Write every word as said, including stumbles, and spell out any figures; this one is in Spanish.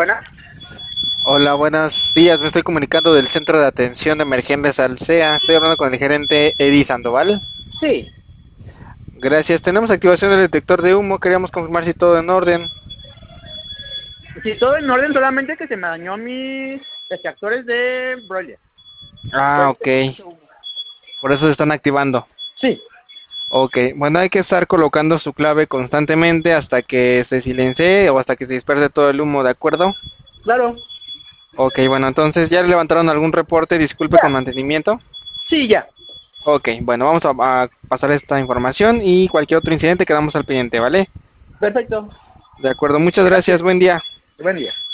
Bueno, Hola, buenos días. Me estoy comunicando del Centro de Atención de Emergencias Alsea. Estoy hablando con el gerente Eddie Sandoval. sí, Gracias. Tenemos activación del detector de humo. Queríamos confirmar si todo en orden. sí, todo en orden, solamente que se me dañó mis extractores de broiler. Por Ah, eso ok. tengo mucho humo. Por eso se están activando. Sí, Ok. Bueno, hay que estar colocando su clave constantemente hasta que se silencie o hasta que se disperse todo el humo, ¿de acuerdo? claro, Ok, bueno, entonces ya le levantaron algún reporte. Disculpe con ya, mantenimiento. sí, ya, Ok, bueno, vamos a, a pasar esta información y cualquier otro incidente quedamos al pendiente, ¿vale? perfecto, De acuerdo, muchas gracias. gracias, Buen día. buen día.